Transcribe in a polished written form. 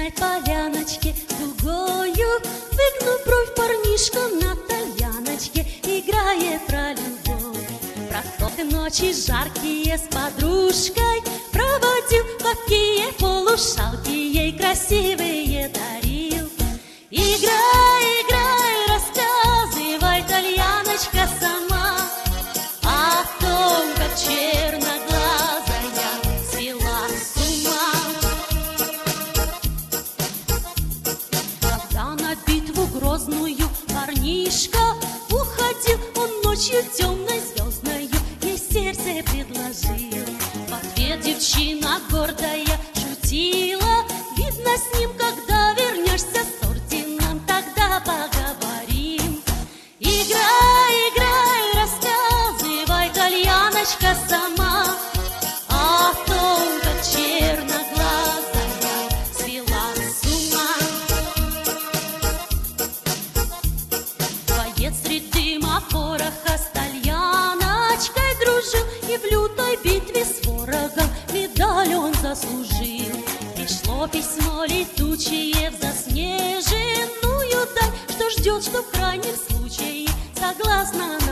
снежной поляночке дугою, выгнув бровь, парнишка на тальяночке играет про любовь. Про то ночи жаркие с подружкой проводил, какие полушалки ей красивые дарил. Играй, играй, рассказывай, тальяночка, сама о том, как черноглазая свела с ума. Когда на битву грозную парнишка уходил, он ночью темной звездною ей сердце предложил. В ответ девчина гордая шутила: видно, с ним, когда вернешься с орденом, тогда поговорим. Играй, играй, рассказывай, тальяночка, сама о том, как черноглазая свела с ума. Боец среди пороха с тальяночкой дружил, и в лютой битве с ворогом медаль он заслужил. Пришло письмо летучее в заснеженную даль, что ждет, что в крайнем случае согласна